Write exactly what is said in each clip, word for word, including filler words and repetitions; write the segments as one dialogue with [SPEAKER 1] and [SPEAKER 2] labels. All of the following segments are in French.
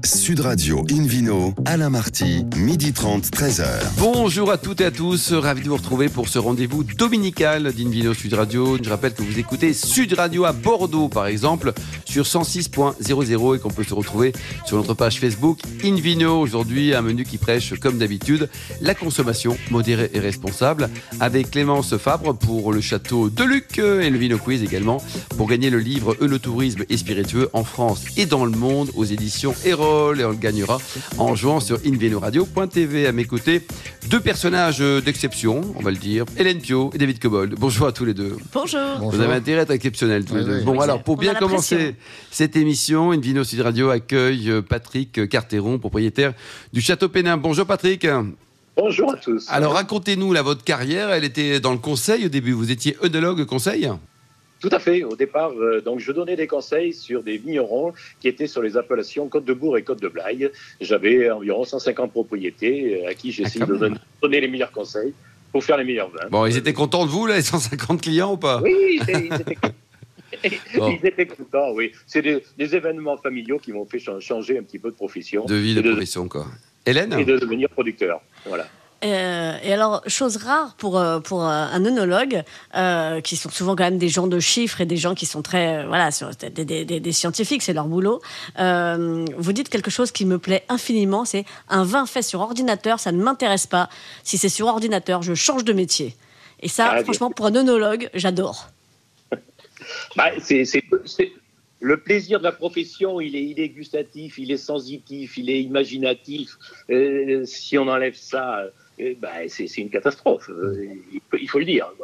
[SPEAKER 1] Sud Radio Invino, Alain Marty, midi trente, treize heures.
[SPEAKER 2] Bonjour à toutes et à tous, ravi de vous retrouver pour ce rendez-vous dominical d'Invino Sud Radio. Je rappelle que vous écoutez Sud Radio à Bordeaux, par exemple, sur cent six point zéro zéro et qu'on peut se retrouver sur notre page Facebook Invino. Aujourd'hui, un menu qui prêche, comme d'habitude, la consommation modérée et responsable, avec Clémence Fabre pour le château de Luc et le Vino Quiz également, pour gagner le livre Œnotourisme et spiritueux en France et dans le monde aux éditions Erol. Et on le gagnera en jouant sur invinoradio point t v. À mes côtés, deux personnages d'exception, on va le dire, Hélène Pio et David Cobold. Bonjour à tous les deux.
[SPEAKER 3] Bonjour.
[SPEAKER 2] Vous Bonjour. Avez intérêt à être exceptionnels tous oui, les deux. Oui, bon, oui, alors, pour bien commencer pression. cette émission, Invino Sud Radio accueille Patrick Carteron, propriétaire du Château Pénin. Bonjour Patrick.
[SPEAKER 4] Bonjour à tous.
[SPEAKER 2] Alors, racontez-nous là, votre carrière. Elle était dans le conseil au début. Vous étiez œnologue conseil ?
[SPEAKER 4] Tout à fait. Au départ, euh, donc je donnais des conseils sur des vignerons qui étaient sur les appellations Côte-de-Bourg et Côte-de-Blaye. J'avais environ cent cinquante propriétés à qui j'ai essayé ah, de donner, donner les meilleurs conseils pour faire les meilleurs vins.
[SPEAKER 2] Bon, ils étaient contents de vous, là, les cent cinquante clients ou pas ?
[SPEAKER 4] Oui, ils étaient, ils étaient Bon. Ils étaient contents, oui. C'est des, des événements familiaux qui m'ont fait changer un petit peu de profession.
[SPEAKER 2] De vie, de, de profession, quoi. Hélène ?
[SPEAKER 4] Et de devenir producteur, voilà.
[SPEAKER 3] Euh, et alors, chose rare pour, pour un œnologue, euh, qui sont souvent quand même des gens de chiffres et des gens qui sont très, euh, voilà, sur, des, des, des, des scientifiques, c'est leur boulot. Euh, vous dites quelque chose qui me plaît infiniment, c'est un vin fait sur ordinateur, ça ne m'intéresse pas. Si c'est sur ordinateur, je change de métier. Et ça, ah, franchement, pour un œnologue, j'adore.
[SPEAKER 4] Bah, c'est, c'est, c'est... Le plaisir de la profession, il est, il est gustatif, il est sensitif, il est imaginatif. Euh, si on enlève ça... Eh ben, c'est, c'est une catastrophe, il faut, il faut le dire.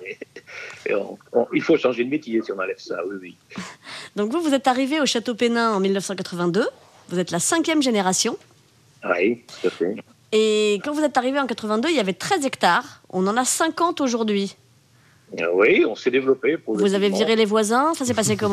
[SPEAKER 4] On, on, il faut changer de métier si on enlève ça, oui, oui.
[SPEAKER 3] Donc vous, vous êtes arrivé au Château Pénin en dix-neuf cent quatre-vingt-deux, vous êtes la cinquième génération.
[SPEAKER 4] Oui, tout à fait.
[SPEAKER 3] Et quand vous êtes arrivé en quatre-vingt-deux, il y avait treize hectares, on en a cinquante aujourd'hui.
[SPEAKER 4] Oui, on s'est développé.
[SPEAKER 3] Vous avez viré les voisins, ça s'est passé comment ?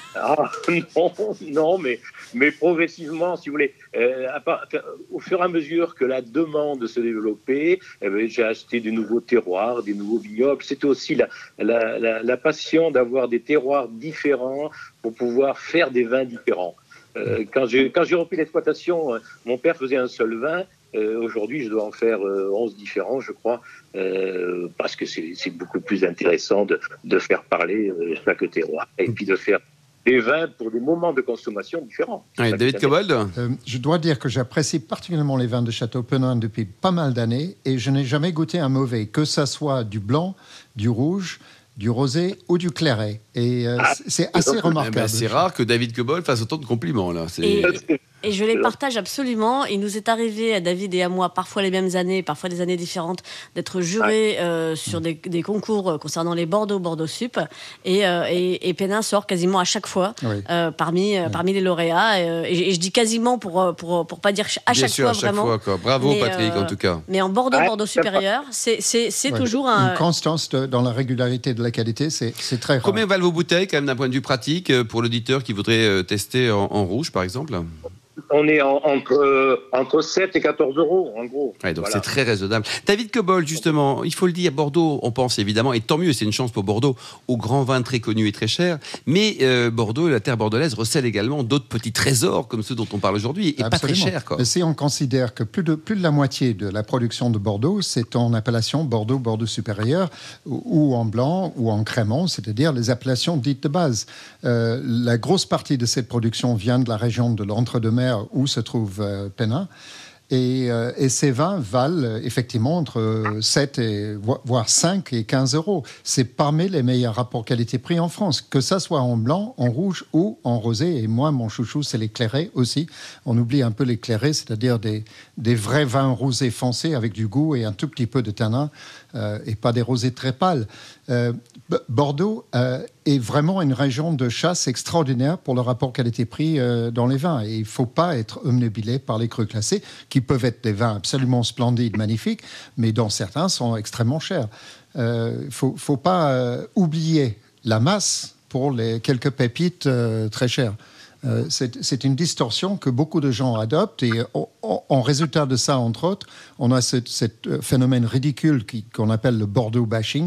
[SPEAKER 4] Ah non, non, mais, mais progressivement, si vous voulez, euh, à part, au fur et à mesure que la demande se développait, eh bien, j'ai acheté de nouveaux terroirs, des nouveaux vignobles. C'était aussi la, la, la, la passion d'avoir des terroirs différents pour pouvoir faire des vins différents. Euh, quand, j'ai, quand j'ai repris l'exploitation, mon père faisait un seul vin. Euh, aujourd'hui, je dois en faire euh, onze différents, je crois, euh, parce que c'est, c'est beaucoup plus intéressant de, de faire parler euh, chaque terroir et puis de faire des vins pour des moments de consommation différents.
[SPEAKER 2] Ouais, David Cobold
[SPEAKER 5] euh, Je dois dire que j'apprécie particulièrement les vins de Château Pénin depuis pas mal d'années et je n'ai jamais goûté un mauvais, que ça soit du blanc, du rouge, du rosé ou du claret. Et euh, ah, c'est assez c'est remarquable.
[SPEAKER 2] Eh ben, c'est rare que David Cobold fasse autant de compliments, là. C'est...
[SPEAKER 3] Et... Et je les partage absolument. Il nous est arrivé à David et à moi, parfois les mêmes années, parfois des années différentes, d'être jurés euh, sur des, des concours concernant les Bordeaux, Bordeaux Sup. Et, euh, et, et Pénin sort quasiment à chaque fois oui. euh, parmi, euh, oui. parmi les lauréats. Et, et, et je dis quasiment pour, pour, pour pas dire à
[SPEAKER 2] Bien
[SPEAKER 3] chaque
[SPEAKER 2] sûr,
[SPEAKER 3] fois,
[SPEAKER 2] à chaque
[SPEAKER 3] vraiment.
[SPEAKER 2] Fois, quoi. Bravo mais, Patrick, euh, en tout cas.
[SPEAKER 3] Mais en Bordeaux, Bordeaux supérieur, c'est, c'est, c'est oui. toujours un...
[SPEAKER 5] Une constance de, dans la régularité de la qualité, c'est, c'est très rare.
[SPEAKER 2] Combien valent vos bouteilles, quand même, d'un point de vue pratique, pour l'auditeur qui voudrait tester en, en rouge, par exemple ?
[SPEAKER 4] On est en, entre, euh, entre sept et quatorze euros, en gros.
[SPEAKER 2] Ouais, donc
[SPEAKER 4] voilà.
[SPEAKER 2] C'est très raisonnable. David Cobold, justement, il faut le dire, Bordeaux, on pense évidemment, et tant mieux, c'est une chance pour Bordeaux, aux grands vins très connus et très chers. Mais euh, Bordeaux, la terre bordelaise, recèle également d'autres petits trésors comme ceux dont on parle aujourd'hui, et Absolument. Pas très chers. Quoi.
[SPEAKER 5] Mais si on considère que plus de, plus de la moitié de la production de Bordeaux, c'est en appellation Bordeaux, Bordeaux supérieur, ou, ou en blanc, ou en crémant, c'est-à-dire les appellations dites de base. Euh, la grosse partie de cette production vient de la région de l'Entre-deux-Mers, où se trouve euh, Pénin. Et, euh, et ces vins valent effectivement entre sept et, voire cinq et quinze euros. C'est parmi les meilleurs rapports qualité-prix en France, que ça soit en blanc, en rouge ou en rosé. Et moi, mon chouchou, c'est les clairets aussi. On oublie un peu les clairets, c'est-à-dire des, des vrais vins rosés foncés avec du goût et un tout petit peu de tanin, euh, et pas des rosés très pâles. Euh, Bordeaux euh, est vraiment une région de chasse extraordinaire pour le rapport qualité-prix euh, dans les vins. Et il ne faut pas être omnubilé par les crus classés, qui peuvent être des vins absolument splendides, magnifiques, mais dont certains sont extrêmement chers. Il euh, ne faut, faut pas euh, oublier la masse pour les quelques pépites euh, très chères. Euh, c'est, c'est une distorsion que beaucoup de gens adoptent et en, en résultat de ça, entre autres, on a ce, ce phénomène ridicule qui, qu'on appelle le Bordeaux bashing,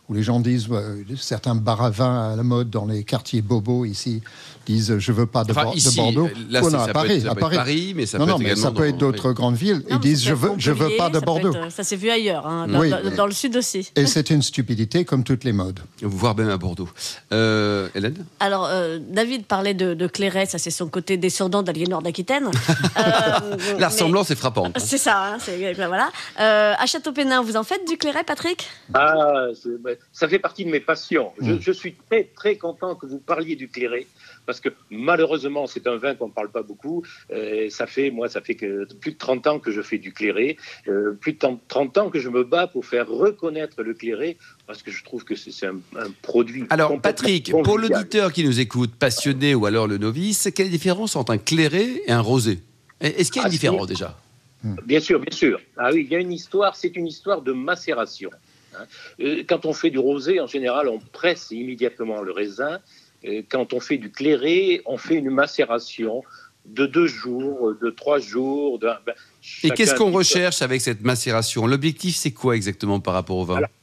[SPEAKER 5] où les gens disent, euh, certains bars à vin à la mode dans les quartiers bobos ici, disent je veux pas de,
[SPEAKER 2] Enfin,
[SPEAKER 5] Bo-
[SPEAKER 2] ici,
[SPEAKER 5] de Bordeaux.
[SPEAKER 2] là,
[SPEAKER 5] Oh,
[SPEAKER 2] c'est-
[SPEAKER 5] non,
[SPEAKER 2] ça
[SPEAKER 5] à
[SPEAKER 2] peut
[SPEAKER 5] Paris,
[SPEAKER 2] être- ça
[SPEAKER 5] à
[SPEAKER 2] peut être
[SPEAKER 5] Paris.
[SPEAKER 2] Paris, mais ça
[SPEAKER 5] non,
[SPEAKER 2] peut
[SPEAKER 5] non,
[SPEAKER 2] être
[SPEAKER 5] mais
[SPEAKER 2] également
[SPEAKER 5] ça peut être
[SPEAKER 2] dans-
[SPEAKER 5] d'autres
[SPEAKER 2] oui.
[SPEAKER 5] grandes villes.
[SPEAKER 3] Non,
[SPEAKER 5] Ils
[SPEAKER 3] mais
[SPEAKER 5] disent
[SPEAKER 3] ça
[SPEAKER 5] je
[SPEAKER 3] peut
[SPEAKER 5] veux,
[SPEAKER 3] être
[SPEAKER 5] je veux
[SPEAKER 3] Montpellier,
[SPEAKER 5] pas de
[SPEAKER 3] ça peut
[SPEAKER 5] Bordeaux.
[SPEAKER 3] être- ça s'est vu ailleurs, hein, dans,
[SPEAKER 5] Oui.
[SPEAKER 3] dans- dans le sud aussi.
[SPEAKER 5] Et c'est une stupidité comme toutes les modes.
[SPEAKER 2] Voire même à Bordeaux. Euh, Hélène?
[SPEAKER 3] Alors, euh, David parlait de, de Clairet, ça c'est son côté descendant d'Aliénor d'Aquitaine. Euh,
[SPEAKER 2] La
[SPEAKER 3] mais-
[SPEAKER 2] ressemblance est frappante.
[SPEAKER 3] C'est ça, hein, c'est, voilà. Euh, à Château-Pénin, vous en faites du Clairet, Patrick?
[SPEAKER 4] Ah, c'est- bah, ça fait partie de mes passions. Je,
[SPEAKER 5] Mm.
[SPEAKER 4] je suis très, très content que vous parliez du Clairet, parce que malheureusement, c'est un vin qu'on ne parle pas beaucoup. Euh, ça fait, moi, ça fait que plus de trente ans que je fais du Clairet, euh, plus de trente ans que je me bats pour faire reconnaître le Clairet, parce que je trouve que c'est, c'est un, un produit.
[SPEAKER 2] Alors,
[SPEAKER 4] complètement
[SPEAKER 2] Patrick, pour
[SPEAKER 4] convivial.
[SPEAKER 2] l'auditeur qui nous écoute, passionné ou alors le novice, quelle est la différence entre un Clairet et un rosé? Est-ce qu'il y a une
[SPEAKER 4] Ah, c'est-
[SPEAKER 2] différence déjà?
[SPEAKER 4] Bien sûr, bien sûr. Ah oui, il y a une histoire, c'est une histoire de macération. hein. Euh, Quand on fait du rosé, en général, on presse immédiatement le raisin. Euh, Quand on fait du Clairet, on fait une macération de deux jours, de trois jours. De, ben,
[SPEAKER 2] Et qu'est-ce
[SPEAKER 4] chacun
[SPEAKER 2] qu'on
[SPEAKER 4] dit-
[SPEAKER 2] recherche avec cette macération? L'objectif, c'est quoi exactement par rapport au vin?
[SPEAKER 4] Alors,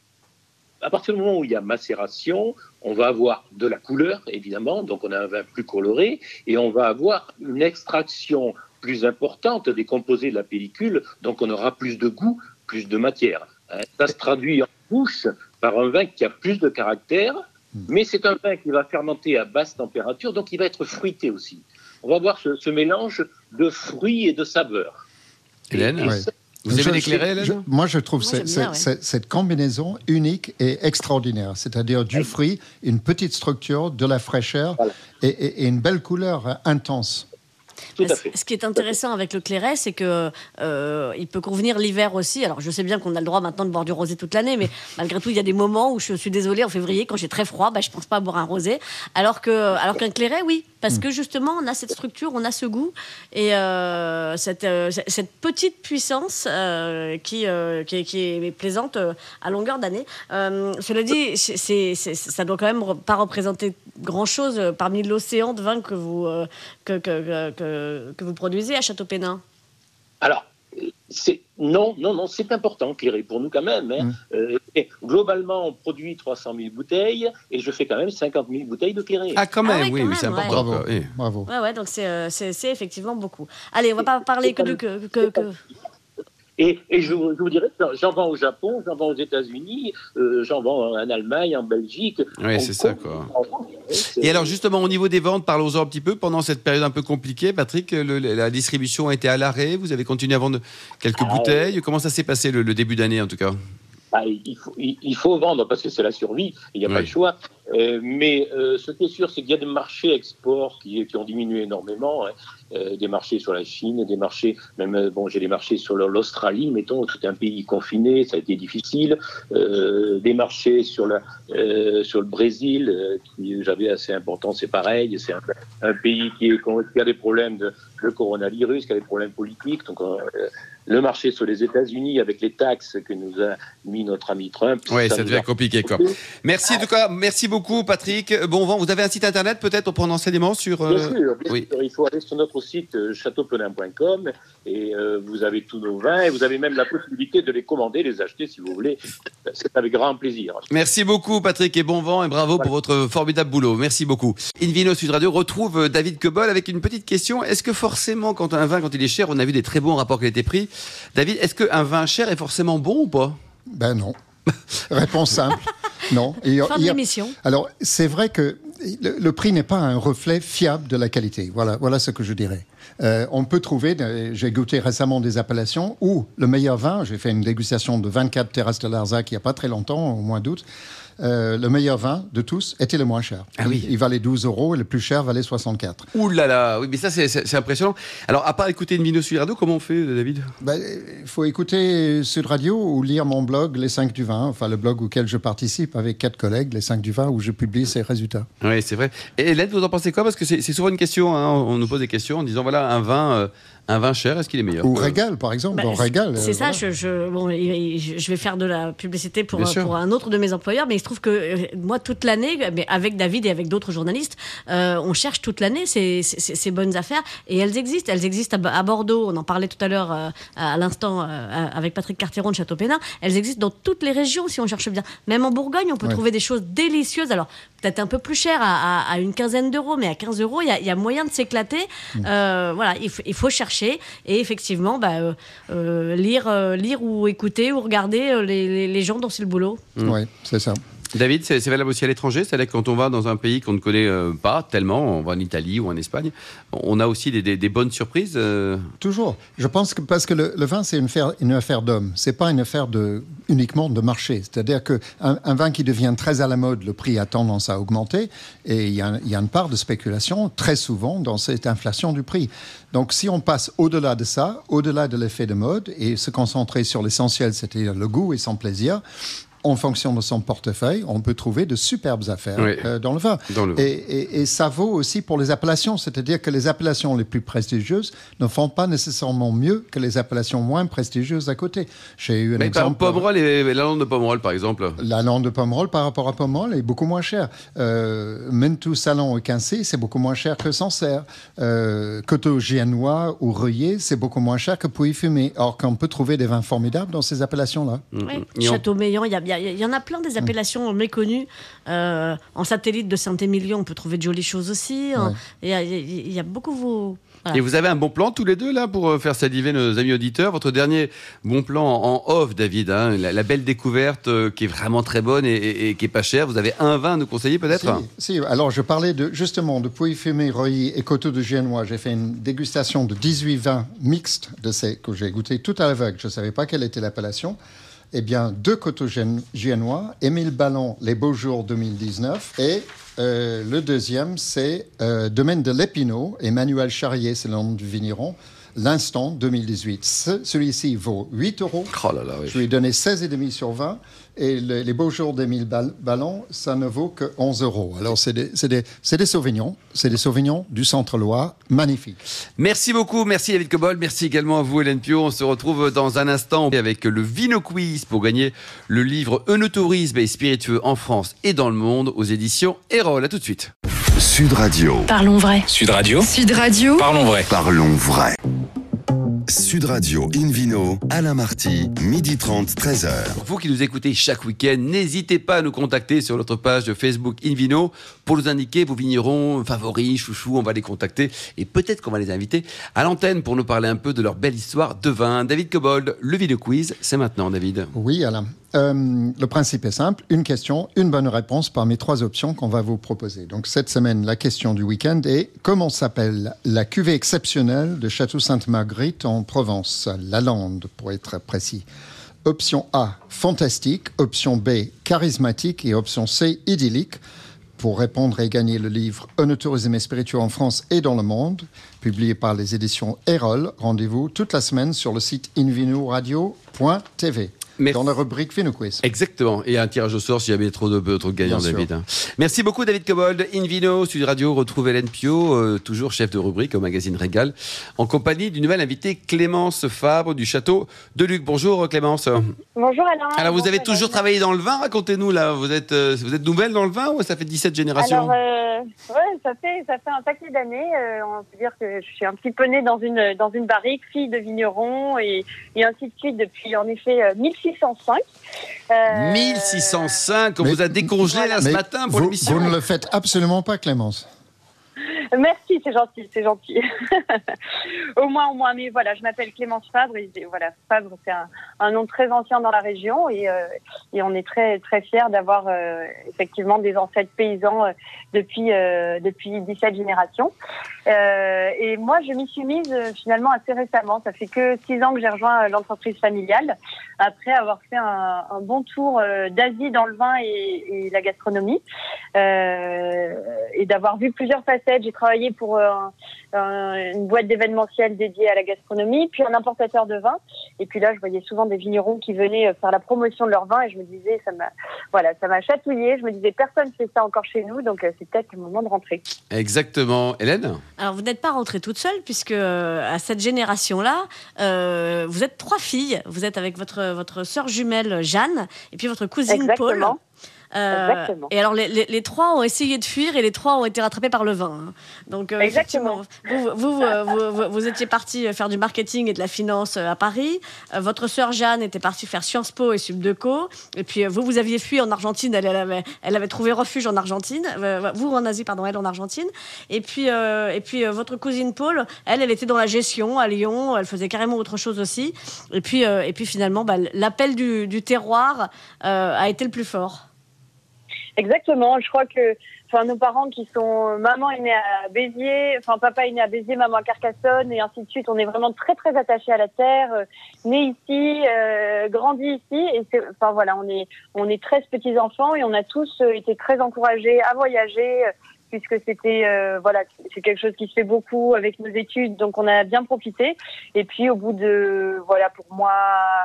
[SPEAKER 4] À partir du moment où il y a macération, on va avoir de la couleur, évidemment, donc on a un vin plus coloré, et on va avoir une extraction plus importante des composés de la pellicule, donc on aura plus de goût, plus de matière. Hein. Ça se traduit en bouche par un vin qui a plus de caractère, mais c'est un vin qui va fermenter à basse température, donc il va être fruité aussi. On va avoir ce, ce mélange de fruits et de saveurs.
[SPEAKER 2] Hélène,
[SPEAKER 4] Et- et
[SPEAKER 5] Ouais.
[SPEAKER 4] ça,
[SPEAKER 2] vous avez
[SPEAKER 5] Je-
[SPEAKER 2] l'éclairé,
[SPEAKER 5] je-
[SPEAKER 2] Hélène?
[SPEAKER 5] Moi, je trouve
[SPEAKER 3] Moi,
[SPEAKER 5] c'est-
[SPEAKER 3] j'aime
[SPEAKER 5] c'est-
[SPEAKER 3] bien, ouais.
[SPEAKER 5] c'est- cette combinaison unique et extraordinaire. C'est-à-dire du fruit, une petite structure, de la fraîcheur
[SPEAKER 4] Voilà.
[SPEAKER 5] et, et- et une belle couleur hein, intense.
[SPEAKER 4] Tout à
[SPEAKER 3] Ce-
[SPEAKER 4] fait.
[SPEAKER 3] Ce qui est intéressant avec le Clairet, c'est que euh, il peut convenir l'hiver aussi. Alors, je sais bien qu'on a le droit maintenant de boire du rosé toute l'année, mais malgré tout, il y a des moments où je suis désolée, en février, quand j'ai très froid, bah, je pense pas à boire un rosé. Alors que, alors qu'un Clairet, oui, parce que justement, on a cette structure, on a ce goût et euh, cette, euh, cette petite puissance euh, qui, euh, qui, est, qui est plaisante euh, à longueur d'année. Euh, cela dit, c'est, c'est, c'est- ça doit quand même re- pas représenter grand-chose euh, parmi l'océan de vin que vous, euh, que, que, que, que vous produisez à Château-Pénin.
[SPEAKER 4] Alors, euh, c'est, non, non, non, c'est important, Clairet, pour nous quand même. hein.
[SPEAKER 5] Mm.
[SPEAKER 4] Euh, et globalement, on produit trois cent mille bouteilles et je fais quand même cinquante mille bouteilles de Clairet.
[SPEAKER 2] Ah, quand
[SPEAKER 3] Ah
[SPEAKER 2] même,
[SPEAKER 3] oui,
[SPEAKER 2] oui,
[SPEAKER 3] quand
[SPEAKER 2] oui, c'est
[SPEAKER 3] même, ouais.
[SPEAKER 2] important.
[SPEAKER 5] Bravo.
[SPEAKER 2] quoi, oui.
[SPEAKER 5] Bravo.
[SPEAKER 3] Ouais, ouais, donc c'est, euh, c'est, c'est effectivement beaucoup. Allez, on va pas parler que de... Que, que, que-
[SPEAKER 4] Et, et je, vous- je vous dirais, que j'en vends au Japon, j'en vends aux États-Unis, euh, j'en vends en Allemagne, en Belgique.
[SPEAKER 2] Oui,
[SPEAKER 4] en
[SPEAKER 2] c'est ça,
[SPEAKER 4] Corse,
[SPEAKER 2] quoi.
[SPEAKER 4] en France. C'est-
[SPEAKER 2] Et alors justement, au niveau des ventes, parlons-en un petit peu. Pendant cette période un peu compliquée, Patrick, le- la distribution a été à l'arrêt. Vous avez continué à vendre quelques
[SPEAKER 4] Ah,
[SPEAKER 2] bouteilles. Comment ça s'est passé le, le début d'année en tout cas?
[SPEAKER 4] Ah, il, faut, il, il faut vendre parce que c'est la survie, il n'y a
[SPEAKER 2] Oui.
[SPEAKER 4] pas le choix. Euh, mais euh, ce qui est sûr, c'est qu'il y a des marchés export qui, qui ont diminué énormément. hein. Euh, des marchés sur la Chine, des marchés, même euh, bon, j'ai des marchés sur l'Australie, mettons, tout un pays confiné, ça a été difficile. Euh, des marchés sur, la, euh, sur le Brésil, euh, qui j'avais assez important, c'est pareil. C'est un, un pays qui, est, qui a des problèmes de, de coronavirus, qui a des problèmes politiques. Donc, euh, le marché sur les États-Unis avec les taxes que nous a mis notre ami Trump.
[SPEAKER 2] Oui, ça
[SPEAKER 4] nous
[SPEAKER 2] devient
[SPEAKER 4] a-
[SPEAKER 2] compliqué quoi. Merci en tout cas, merci beaucoup Patrick. Bon vent, vous avez un site internet peut-être pour prendre enseignement sur... euh,
[SPEAKER 4] Bien sûr, bien
[SPEAKER 2] oui.
[SPEAKER 4] sûr, il faut aller sur notre site euh, châteaupenin point com et euh, vous avez tous nos vins et vous avez même la possibilité de les commander, les acheter si vous voulez. C'est avec grand plaisir.
[SPEAKER 2] Merci beaucoup Patrick et bon vent et bravo pour votre formidable boulot. Merci beaucoup. Invino Sud Radio retrouve David Quebol avec une petite question. Est-ce que forcément quand un vin, quand il est cher, on a vu des très bons rapports qualité-prix. David, est-ce qu'un vin cher est forcément bon ou pas?
[SPEAKER 5] Ben non. Réponse simple. Non. Et,
[SPEAKER 3] Fin de
[SPEAKER 5] il y a-
[SPEAKER 3] l'émission.
[SPEAKER 5] Alors, c'est vrai que le, le prix n'est pas un reflet fiable de la qualité. Voilà, voilà ce que je dirais. Euh, on peut trouver, euh, j'ai goûté récemment des appellations où le meilleur vin, j'ai fait une dégustation de vingt-quatre Terrasse de Larzac il n'y a pas très longtemps, au mois d'août, euh, le meilleur vin de tous était le moins cher.
[SPEAKER 2] Ah oui.
[SPEAKER 5] Il, il valait douze euros et le plus cher valait soixante-quatre.
[SPEAKER 2] Ouh là là, oui mais ça c'est, c'est, c'est impressionnant. Alors à part écouter Invino Sud Radio, comment on fait David?
[SPEAKER 5] Ben, il faut écouter Sud Radio ou lire mon blog Les cinq du vin, enfin le blog auquel je participe avec quatre collègues, Les cinq du vin, où je publie ces résultats.
[SPEAKER 2] Oui, c'est vrai. Et Hélène, vous en pensez quoi? Parce que c'est, c'est souvent une question, hein, on nous pose des questions en disant voilà, un vin, euh, un vin cher, est-ce qu'il est meilleur?
[SPEAKER 5] Ou Régal, par exemple.
[SPEAKER 3] Bah,
[SPEAKER 5] Bon, Régal,
[SPEAKER 3] c'est
[SPEAKER 5] euh,
[SPEAKER 3] ça,
[SPEAKER 5] voilà.
[SPEAKER 3] je, je, bon, je vais faire de la publicité pour,
[SPEAKER 2] Bien sûr.
[SPEAKER 3] pour un autre de mes employeurs, mais il se trouve que euh, moi, toute l'année, mais avec David et avec d'autres journalistes, euh, on cherche toute l'année ces, ces, ces bonnes affaires, et elles existent. Elles existent à, à Bordeaux, on en parlait tout à l'heure, euh, à l'instant, euh, avec Patrick Carteron de Château-Pénin. Elles existent dans toutes les régions, si on cherche bien. Même en Bourgogne, on peut
[SPEAKER 5] Ouais.
[SPEAKER 3] trouver des choses délicieuses. Alors, peut-être un peu plus cher, à, à, à une quinzaine d'euros, mais à quinze euros, il y a, il y a moyen de s'éclater.
[SPEAKER 5] Mmh.
[SPEAKER 3] Euh, voilà, il, f- il faut chercher, et effectivement, bah, euh, euh, lire, euh, lire ou écouter ou regarder euh, les, les, les gens dont c'est le boulot.
[SPEAKER 5] Oui, c'est ça.
[SPEAKER 2] David, c'est, c'est valable aussi à l'étranger, c'est-à-dire que quand on va dans un pays qu'on ne connaît euh, pas tellement, on va en Italie ou en Espagne, on a aussi des, des, des bonnes surprises. euh,
[SPEAKER 5] Toujours. Je pense que parce que le, le vin, c'est une affaire, une affaire d'homme. C'est pas une affaire de, uniquement de marché. C'est-à-dire qu'un un vin qui devient très à la mode, le prix a tendance à augmenter. Et il y a, il y a une part de spéculation très souvent dans cette inflation du prix. Donc, si on passe au-delà de ça, au-delà de l'effet de mode et se concentrer sur l'essentiel, c'est-à-dire le goût et son plaisir, en fonction de son portefeuille, on peut trouver de superbes affaires
[SPEAKER 2] Oui.
[SPEAKER 5] euh, dans le vin.
[SPEAKER 2] Dans le vin.
[SPEAKER 5] Et, et, et ça vaut aussi pour les appellations, c'est-à-dire que les appellations les plus prestigieuses ne font pas nécessairement mieux que les appellations moins prestigieuses à côté. J'ai eu un
[SPEAKER 2] Mais par
[SPEAKER 5] exemple.
[SPEAKER 2] Pomerol et la lande de Pomerol, par exemple.
[SPEAKER 5] La lande de Pomerol par rapport à Pomerol est beaucoup moins chère. Euh, Mentou, Salon et Quincy, c'est beaucoup moins cher que Sancerre. Euh, Coteau Giennois ou Reuillet, c'est beaucoup moins cher que Pouilly-Fumé. Or qu'on peut trouver des vins formidables dans ces appellations-là.
[SPEAKER 3] Oui.
[SPEAKER 2] Et on-
[SPEAKER 3] Château-Meillan, il y, a- il y a- il y en a plein des appellations méconnues. Euh, en satellite de Saint-Émilion, on peut trouver de jolies choses aussi. hein.
[SPEAKER 5] Ouais.
[SPEAKER 3] Il y, a- il y a beaucoup... Vos... Voilà.
[SPEAKER 2] Et vous avez un bon plan tous les deux là pour euh, faire saliver nos amis auditeurs. Votre dernier bon plan en off, David, hein, la, la belle découverte euh, qui est vraiment très bonne et, et- et qui est pas chère. Vous avez un vin à nous conseiller peut-être?
[SPEAKER 5] Si, si. Alors je parlais de, justement de Pouilly-Fumé, Reuilly et Coteau de Giennois. J'ai fait une dégustation de dix-huit vins mixtes de ces, que j'ai goûté tout à l'aveugle. Je ne savais pas quelle était l'appellation. Eh bien, deux Coteaux Gien- Giennois, Émile Ballon, Les Beaux Jours deux mille dix-neuf, et euh, le deuxième, c'est euh, Domaine de l'Épinot, Emmanuel Charrier, c'est le nom du vigneron, L'Instant deux mille dix-huit. Ce- celui-ci vaut huit euros.
[SPEAKER 2] Oh là là, oui.
[SPEAKER 5] Je lui ai donné seize virgule cinq sur vingt. Et le- les Beaux Jours d'Émile Ball- Ballon, ça ne vaut que onze euros. Alors, c'est des, c'est des, c'est des Sauvignons. C'est des Sauvignons du Centre-Loire. Magnifiques.
[SPEAKER 2] Merci beaucoup, merci David Cobol, merci également à vous Hélène Pio. On se retrouve dans un instant avec le Vino Quiz pour gagner le livre Œnotourisme et spiritueux en France et dans le monde aux éditions Erol. À tout de suite.
[SPEAKER 1] Sud Radio.
[SPEAKER 6] Parlons vrai.
[SPEAKER 7] Sud Radio.
[SPEAKER 6] Sud Radio.
[SPEAKER 7] Parlons vrai.
[SPEAKER 1] Parlons vrai. Sud Radio Invino, Alain Marty, midi trente, treize heures.
[SPEAKER 2] Vous qui nous écoutez chaque week-end, n'hésitez pas à nous contacter sur notre page de Facebook Invino pour nous indiquer vos vignerons favoris, chouchous. On va les contacter et peut-être qu'on va les inviter à l'antenne pour nous parler un peu de leur belle histoire de vin. David Cobold, le Vino Quiz, c'est maintenant, David.
[SPEAKER 5] Oui, Alain. Euh, le principe est simple. Une question, une bonne réponse parmi trois options qu'on va vous proposer. Donc, cette semaine, la question du week-end est comment s'appelle la cuvée exceptionnelle de Château Sainte-Marguerite en Provence, la Lande, pour être précis. Option A, fantastique. Option B, charismatique. Et option C, idyllique. Pour répondre et gagner le livre Œnotourisme et spiritueux en France et dans le monde, publié par les éditions Erol, rendez-vous toute la semaine sur le site invinoradio point t v.
[SPEAKER 2] Merci.
[SPEAKER 5] Dans la rubrique Vino Quiz.
[SPEAKER 2] Exactement. Et un tirage au sort s'il y avait trop de, trop de gagnants,
[SPEAKER 5] Bien sûr.
[SPEAKER 2] David. hein. Merci beaucoup, David Cobold. Invino, Sud Radio, retrouve Hélène Pio, euh, toujours chef de rubrique au magazine Régal, en compagnie d'une nouvelle invitée, Clémence Fabre du Château de Luc. Bonjour, Clémence.
[SPEAKER 8] Bonjour Alain.
[SPEAKER 2] Alors, vous
[SPEAKER 8] Bonjour,
[SPEAKER 2] avez toujours
[SPEAKER 8] Hélène.
[SPEAKER 2] travaillé dans le vin. Racontez-nous, là. Vous êtes, euh, vous êtes nouvelle dans le vin ou ça fait dix-sept générations?
[SPEAKER 8] Alors, euh, ouais, ça fait, ça fait un paquet d'années. Euh, on peut dire que je suis un petit peu née dans une, dans une barrique, fille de vigneron et, et ainsi de suite depuis en effet euh, mille six cent cinq. Euh,
[SPEAKER 2] mille six cent cinq, on
[SPEAKER 5] mais-
[SPEAKER 2] vous a décongelé là ce
[SPEAKER 5] Mais
[SPEAKER 2] matin pour
[SPEAKER 5] vous,
[SPEAKER 2] l'émission.
[SPEAKER 5] vous ne le faites absolument pas, Clémence.
[SPEAKER 8] Merci, c'est gentil, c'est gentil. au moins, au moins. Mais voilà, je m'appelle Clémence Fabre. Et voilà, Fabre, c'est un, un nom très ancien dans la région et, euh, et on est très très fiers d'avoir euh, effectivement des ancêtres paysans euh, depuis euh, depuis dix-sept générations. Euh, et moi, je m'y suis mise euh, finalement assez récemment. Ça fait que six ans que j'ai rejoint euh, l'entreprise familiale après avoir fait un, un bon tour euh, d'Asie dans le vin et, et la gastronomie euh, et d'avoir vu plusieurs facettes. J'ai travaillé pour euh, un, une boîte d'événementiel domaine dédié à la gastronomie, puis un importateur de vin. Et puis là, je voyais souvent des vignerons qui venaient faire la promotion de leur vin et je me disais, ça m'a, voilà, ça m'a chatouillé. Je me disais, personne ne fait ça encore chez nous, donc c'est peut-être le moment de rentrer.
[SPEAKER 2] Exactement. Hélène ?
[SPEAKER 3] Alors, vous n'êtes pas rentrée toute seule, puisque à cette génération-là, euh, vous êtes trois filles. Vous êtes avec votre, votre sœur jumelle Jeanne et puis votre cousine Paul.
[SPEAKER 8] Exactement.
[SPEAKER 3] Euh, et alors les, les, les trois ont essayé de fuir et les trois ont été rattrapés par le vin. Hein. Donc euh,
[SPEAKER 8] exactement.
[SPEAKER 3] Vous, vous, vous, vous, vous, vous étiez partis faire du marketing et de la finance à Paris. Euh, votre sœur Jeanne était partie faire Sciences Po et Subdeco. Et puis vous, vous aviez fui en Argentine. Elle, elle, avait, elle avait trouvé refuge en Argentine. Euh, vous en Asie, pardon, elle en Argentine. Et puis, euh, et puis euh, votre cousine Paul, elle, elle était dans la gestion à Lyon. Elle faisait carrément autre chose aussi. Et puis, euh, et puis finalement, bah, l'appel du, du terroir euh, a été le plus fort.
[SPEAKER 8] Exactement. Je crois que, enfin, nos parents qui sont, maman est née à Béziers, enfin, papa est né à Béziers, maman à Carcassonne, et ainsi de suite. On est vraiment très, très attachés à la terre, euh, nés ici, euh, grandis ici, et c'est, enfin, voilà, on est, on est treize petits enfants et on a tous euh, été très encouragés à voyager, euh, puisque c'était, euh, voilà, c'est quelque chose qui se fait beaucoup avec nos études, donc on a bien profité. Et puis, au bout de, voilà, pour moi,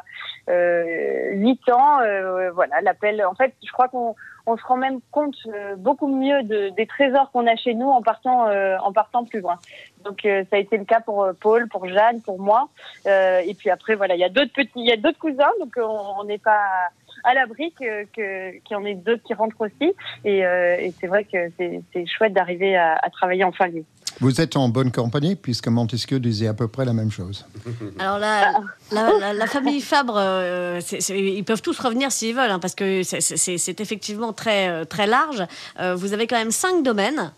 [SPEAKER 8] euh, huit ans, euh, voilà, l'appel, en fait, je crois qu'on, on se rend même compte euh, beaucoup mieux de, des trésors qu'on a chez nous en partant, euh, en partant plus loin. Donc euh, ça a été le cas pour euh, Paul, pour Jeanne, pour moi. Euh, et puis après voilà, il y a d'autres petits, il y a d'autres cousins, donc on n'est pas à l'abri que, que qu'il y en ait d'autres qui rentrent aussi. Et, euh, et c'est vrai que c'est, c'est chouette d'arriver à, à travailler en famille.
[SPEAKER 5] Vous êtes en bonne compagnie, puisque Montesquieu disait à peu près la même chose.
[SPEAKER 3] Alors la, la, la, la famille Fabre, euh, c'est, c'est, ils peuvent tous revenir s'ils veulent, hein, parce que c'est, c'est, c'est effectivement très, très large. Euh, vous avez quand même cinq domaines.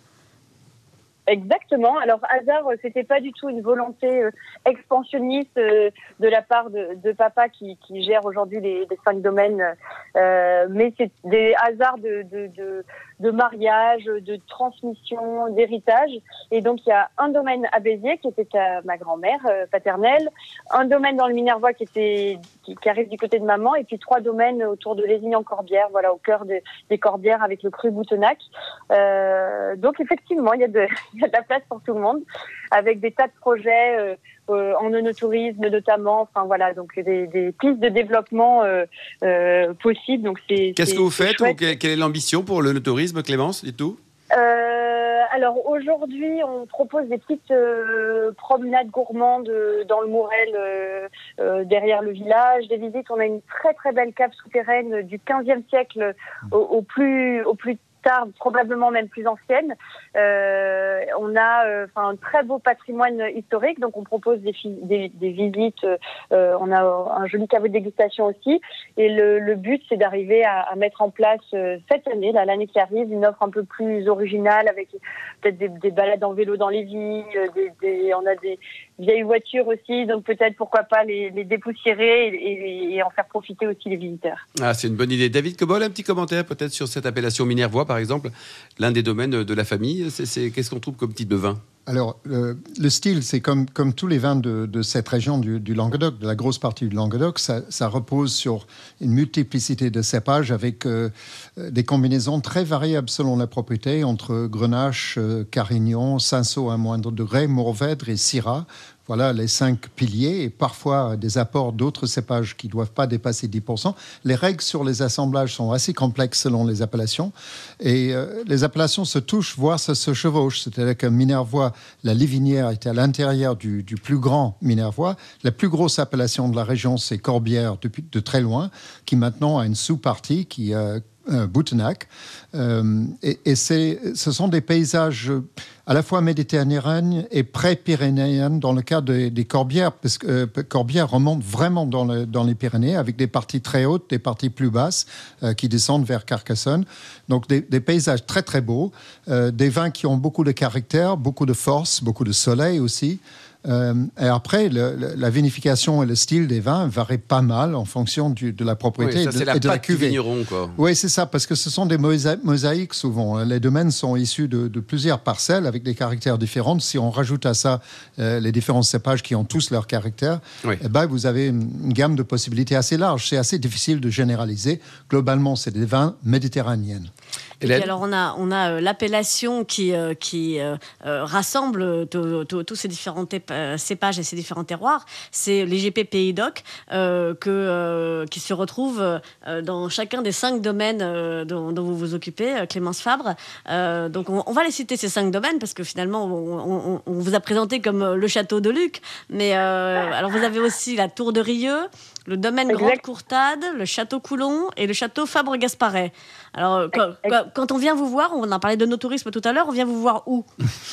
[SPEAKER 8] Exactement. Alors, hasard, c'était pas du tout une volonté euh, expansionniste euh, de la part de, de papa qui, qui gère aujourd'hui les, les cinq domaines, euh, mais c'est des hasards de, de, de, de mariage, de transmission, d'héritage. Et donc, il y a un domaine à Béziers qui était à ma grand-mère euh, paternelle, un domaine dans le Minervois qui était qui, qui arrive du côté de maman, et puis trois domaines autour de Lézignan-Corbières, voilà, au cœur de, des Corbières avec le cru Boutenac. Euh, donc, effectivement, il y a de il y a de la place pour tout le monde, avec des tas de projets euh, euh, en onotourisme notamment, enfin voilà, donc des, des pistes de développement euh, euh, possibles. Donc c'est.
[SPEAKER 2] Qu'est-ce
[SPEAKER 8] c'est,
[SPEAKER 2] que vous faites
[SPEAKER 8] ou
[SPEAKER 2] quelle est l'ambition pour le tourisme, Clémence, et tout?
[SPEAKER 8] Euh, alors aujourd'hui, on propose des petites euh, promenades gourmandes dans le Mourel, euh, euh, derrière le village, des visites. On a une très très belle cave souterraine du quinzième siècle au, au plus au plus tard, probablement même plus ancienne. Euh, on a enfin euh, un très beau patrimoine historique, donc on propose des, fi- des, des visites. Euh, on a un joli caveau de dégustation aussi. Et le, le but, c'est d'arriver à, à mettre en place euh, cette année, là, l'année qui arrive, une offre un peu plus originale avec peut-être des, des balades en vélo dans les vignes. Des, des, on a des vieilles voitures aussi, donc peut-être pourquoi pas les, les dépoussiérer et, et, et en faire profiter aussi les visiteurs.
[SPEAKER 2] Ah, c'est une bonne idée. David Cobol, un petit commentaire peut-être sur cette appellation Minervois, par exemple, l'un des domaines de la famille. C'est, c'est, qu'est-ce qu'on trouve comme type de vin?
[SPEAKER 5] Alors, euh, le style, c'est comme, comme tous les vins de, de cette région du, du Languedoc, de la grosse partie du Languedoc, ça, ça repose sur une multiplicité de cépages avec euh, des combinaisons très variables selon la propriété, entre Grenache, euh, Carignan, Cinsault à un moindre degré, Mourvèdre et Syrah. Voilà les cinq piliers et parfois des apports d'autres cépages qui ne doivent pas dépasser dix pour cent. Les règles sur les assemblages sont assez complexes selon les appellations. Et euh, les appellations se touchent, voire se, se chevauchent. C'est-à-dire que Minervois, la Livinière était à l'intérieur du, du plus grand Minervois. La plus grosse appellation de la région, c'est Corbières, depuis de très loin, qui maintenant a une sous-partie qui euh, Euh, Boutenac. Euh, et et c'est, ce sont des paysages à la fois méditerranéens et pré-pyrénéens dans le cas des, des Corbières, parce que euh, Corbières remonte vraiment dans, le, dans les Pyrénées, avec des parties très hautes, des parties plus basses euh, qui descendent vers Carcassonne. Donc des, des paysages très très beaux, euh, des vins qui ont beaucoup de caractère, beaucoup de force, beaucoup de soleil aussi. Euh, et après, le, le, la vinification et le style des vins varient pas mal en fonction du, de la propriété
[SPEAKER 2] oui, ça,
[SPEAKER 5] et de,
[SPEAKER 2] c'est la
[SPEAKER 5] et de la
[SPEAKER 2] pâte du
[SPEAKER 5] cuvée.
[SPEAKER 2] vigneron, quoi.
[SPEAKER 5] Oui, c'est ça, parce que ce sont des mosa- mosaïques souvent. Les domaines sont issus de, de plusieurs parcelles avec des caractères différents. Si on rajoute à ça euh, les différents cépages qui ont tous leur caractère,
[SPEAKER 2] oui.
[SPEAKER 5] eh ben, vous avez une, une gamme de possibilités assez large. C'est assez difficile de généraliser. Globalement, c'est des vins méditerranéens.
[SPEAKER 3] Et puis alors on a, on a euh, l'appellation qui, euh, qui euh, euh, rassemble tous ces différents euh, cépages et ces différents terroirs. C'est l'I G P Pays Doc euh, que, euh, qui se retrouve euh, dans chacun des cinq domaines euh, dont, dont vous vous occupez, euh, Clémence Fabre. Euh, donc on, on va les citer ces cinq domaines parce que finalement on, on, on vous a présenté comme le château de Luc, mais euh, alors vous avez aussi la tour de Rieux, le domaine exact. Grande Courtade, le château Coulon et le château Fabre-Gasparet. Alors, quand, quand on vient vous voir, on en parlait de nos tourismes tout à l'heure, on vient vous voir où?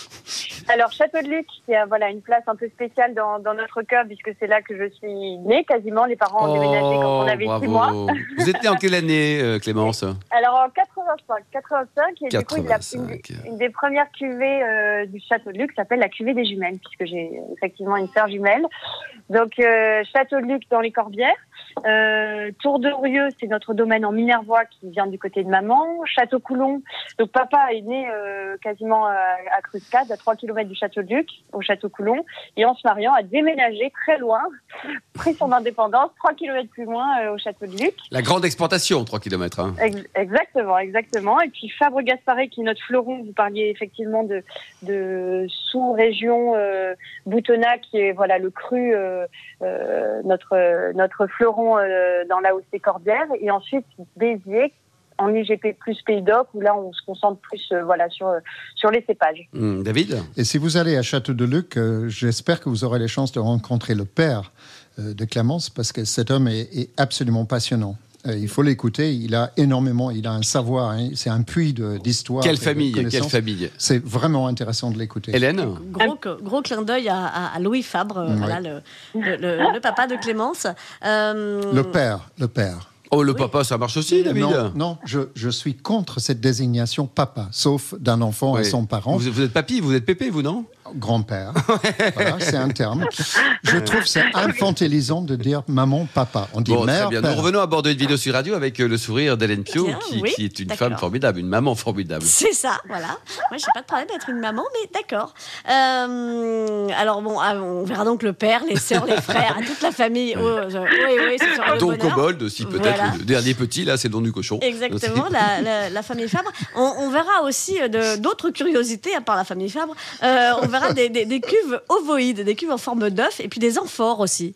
[SPEAKER 8] Alors, Château de Luc, qui a voilà, une place un peu spéciale dans, dans notre cœur, puisque c'est là que je suis née quasiment. Les parents ont
[SPEAKER 2] oh,
[SPEAKER 8] déménagé quand on avait six mois.
[SPEAKER 2] Vous êtes née en quelle année, euh, Clémence?
[SPEAKER 8] Alors, en quatre-vingt-cinq. quatre-vingt-cinq, et quatre-vingt-cinq. Du coup, il a une, une des premières cuvées euh, du Château de Luc s'appelle la cuvée des jumelles, puisque j'ai effectivement une sœur jumelle. Donc, euh, Château de Luc dans les Corbières. Euh, Tour de Rieux, c'est notre domaine en Minervois qui vient du côté de maman. Château Coulon, donc papa est né euh, quasiment à, à Cruscade, à trois kilomètres du Château de Luc, au Château Coulon, et en se mariant a déménagé très loin, pris son indépendance, trois kilomètres plus loin euh, au Château de Luc.
[SPEAKER 2] La grande exportation, trois kilomètres. Hein.
[SPEAKER 8] Ex- exactement, exactement. Et puis Fabre-Gasparet, qui est notre fleuron, vous parliez effectivement de, de sous-région euh, Boutonnat, qui est voilà le cru, euh, euh, notre, notre fleuron euh, dans la Hauts-Corbières, et ensuite Béziers, en I G P plus Pays Doc, où là on se concentre plus euh, voilà, sur, sur les cépages.
[SPEAKER 2] Mmh, David?
[SPEAKER 5] Et si vous allez à Château de Luc, euh, j'espère que vous aurez les chances de rencontrer le père euh, de Clémence, parce que cet homme est, est absolument passionnant. Euh, il faut l'écouter, il a énormément, il a un savoir, hein, c'est un puits de, d'histoire.
[SPEAKER 2] Quelle famille, quelle famille.
[SPEAKER 5] C'est vraiment intéressant de l'écouter.
[SPEAKER 2] Hélène?
[SPEAKER 3] Gros, gros clin d'œil à, à Louis Fabre, mmh, voilà, ouais. le, le, le papa de Clémence.
[SPEAKER 5] Euh... Le père, le père.
[SPEAKER 2] Oh, le oui. papa, ça marche aussi, David?
[SPEAKER 5] Non, non je, je suis contre cette désignation papa, sauf d'un enfant oui. et son parent.
[SPEAKER 2] Vous, vous êtes papy, vous êtes pépé, vous, non?
[SPEAKER 5] Grand-père. Voilà, c'est un terme. Je trouve que c'est infantilisant de dire maman, papa. On dit
[SPEAKER 2] bon,
[SPEAKER 5] mère,
[SPEAKER 2] très bien.
[SPEAKER 5] père.
[SPEAKER 2] Nous revenons à bord de Vidéo sur Radio avec le sourire d'Hélène Pio, bien, qui, oui, qui est une d'accord. femme formidable, une maman formidable.
[SPEAKER 3] C'est ça, voilà. Moi, j'ai pas de problème d'être une maman, mais d'accord. Euh, alors, bon, on verra donc le père, les sœurs, les frères, toute la famille. Oh, je, oui, oui, c'est sur le
[SPEAKER 2] Don Cobold aussi, peut-être. Voilà. Le dernier petit, là, c'est Don du cochon.
[SPEAKER 3] Exactement, la, la, la famille Fabre. On, on verra aussi de, d'autres curiosités, à part la famille Fabre. Euh, on verra Des, des, des cuves ovoïdes, des cuves en forme d'œuf et puis des amphores aussi.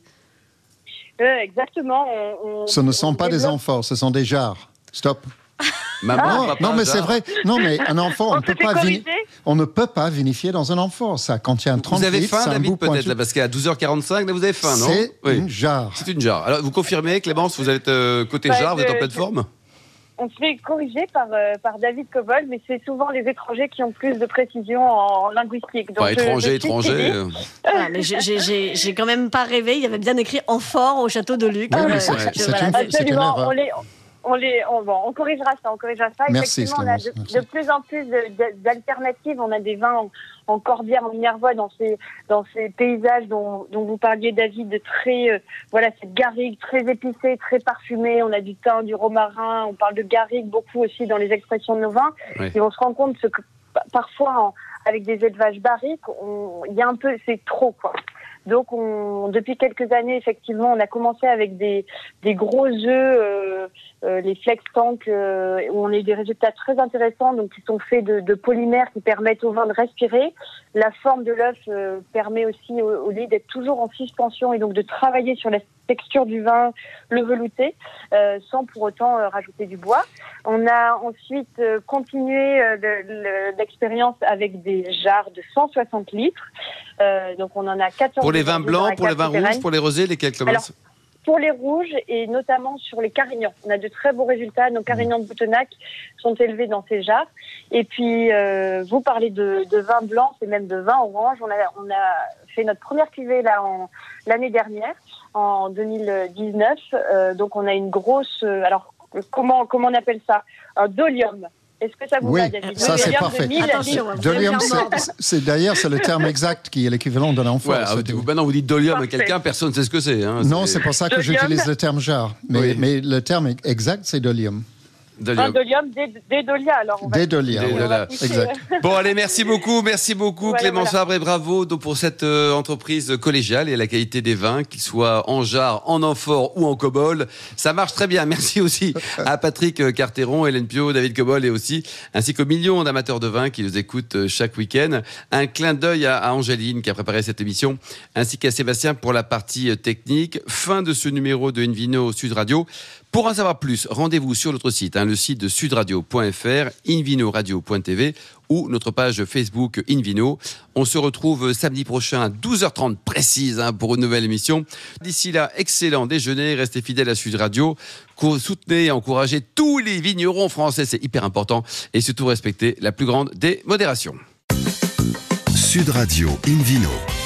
[SPEAKER 8] Euh, exactement. On, on,
[SPEAKER 5] ce ne sont pas développe... des amphores, ce sont des jarres. Stop.
[SPEAKER 2] Maman,
[SPEAKER 5] ah,
[SPEAKER 2] papa,
[SPEAKER 5] non, mais
[SPEAKER 2] jarre.
[SPEAKER 5] c'est vrai. Non, mais un amphore, on, on, peut pas vini... on ne peut pas vinifier dans un amphore. Ça contient trente litres.
[SPEAKER 2] Vous avez faim,
[SPEAKER 5] litres,
[SPEAKER 2] David, peut-être, là, parce qu'à douze heures quarante-cinq, là, vous avez faim, non?
[SPEAKER 5] C'est
[SPEAKER 2] oui.
[SPEAKER 5] une jarre.
[SPEAKER 2] C'est une jarre. Alors, vous confirmez, Clémence, vous êtes euh, côté bah, jarre, vous êtes en pleine forme?
[SPEAKER 8] On se fait corriger par, euh, par David Cobold, mais c'est souvent les étrangers qui ont plus de précision en linguistique. Donc
[SPEAKER 2] pas étranger, étranger.
[SPEAKER 3] Ah, mais j'ai, j'ai, j'ai quand même pas rêvé. Il y avait bien écrit amphore au château de Luc.
[SPEAKER 5] Oui, mais c'est, c'est, c'est, voilà. une, c'est une erreur.
[SPEAKER 8] On les, on les, on, bon, on corrigera ça, on corrigera ça.
[SPEAKER 5] Merci,
[SPEAKER 8] effectivement, on a de, de plus en plus de, de, d'alternatives. On a des vins en, en Corbière, en Minervois, dans ces, dans ces paysages dont, dont vous parliez, David, de très, euh, voilà, cette garrigue très épicée, très parfumée. On a du thym, du romarin. On parle de garrigue beaucoup aussi dans les expressions de nos vins. Oui. Et on se rend compte que parfois, en, avec des élevages barriques, il y a un peu, c'est trop, quoi. Donc, on, depuis quelques années, effectivement, on a commencé avec des, des gros œufs, euh, euh, les flex tank, euh, où on a eu des résultats très intéressants, donc qui sont faits de, de polymères qui permettent au vin de respirer. La forme de l'œuf euh, permet aussi au, au lait d'être toujours en suspension et donc de travailler sur la texture du vin, le velouté, euh, sans pour autant euh, rajouter du bois. On a ensuite euh, continué euh, le, le, l'expérience avec des jarres de cent soixante litres. Euh, donc on en a quatorze.
[SPEAKER 2] Pour les vins blancs, pour les vins rouges, pour les rosés, lesquels commencent?
[SPEAKER 8] Pour les rouges et notamment sur les carignans. On a de très beaux résultats. Nos carignans de Boutonnat sont élevés dans ces jarres. Et puis, euh, vous parlez de, de vin blanc et même de vin orange. On a, on a fait notre première cuvée là, en, l'année dernière, en deux mille dix-neuf. Euh, donc, on a une grosse... Euh, alors, comment, comment on appelle ça? Un dolium. Est-ce que ça vous
[SPEAKER 5] oui,
[SPEAKER 8] va, David?
[SPEAKER 5] ça c'est parfait.
[SPEAKER 3] Attention,
[SPEAKER 5] dolium, c'est, c'est d'ailleurs c'est le terme exact qui est l'équivalent d'un amphore.
[SPEAKER 2] Ouais, vous, maintenant vous dites dolium à quelqu'un, personne ne sait ce que c'est. Hein,
[SPEAKER 5] non,
[SPEAKER 2] c'est...
[SPEAKER 5] c'est pour ça que
[SPEAKER 8] dolium.
[SPEAKER 5] J'utilise le terme jarre. Mais, oui. mais le terme exact, c'est dolium.
[SPEAKER 8] Un Dolium, Dédolia. Alors, on va
[SPEAKER 5] Dédolia,
[SPEAKER 8] on va
[SPEAKER 5] exact.
[SPEAKER 2] Bon, allez, merci beaucoup, merci beaucoup
[SPEAKER 8] Voilà,
[SPEAKER 2] Clémence
[SPEAKER 8] voilà.
[SPEAKER 2] Fabre et bravo donc, pour cette euh, entreprise collégiale et la qualité des vins, qu'ils soient en jarre, en amphore ou en cobol. Ça marche très bien. Merci aussi à Patrick Carteron, Hélène Pio, David Cobol et aussi, ainsi qu'aux millions d'amateurs de vin qui nous écoutent chaque week-end. Un clin d'œil à, à Angéline qui a préparé cette émission, ainsi qu'à Sébastien pour la partie technique. Fin de ce numéro de Invino Sud Radio. Pour en savoir plus, rendez-vous sur notre site, hein, le site de sudradio point f r, invinoradio point t v ou notre page Facebook Invino. On se retrouve samedi prochain à douze heures trente précise hein, pour une nouvelle émission. D'ici là, excellent déjeuner, restez fidèles à Sud Radio, soutenez et encouragez tous les vignerons français, c'est hyper important, et surtout respectez la plus grande des modérations.
[SPEAKER 1] Sud Radio Invino.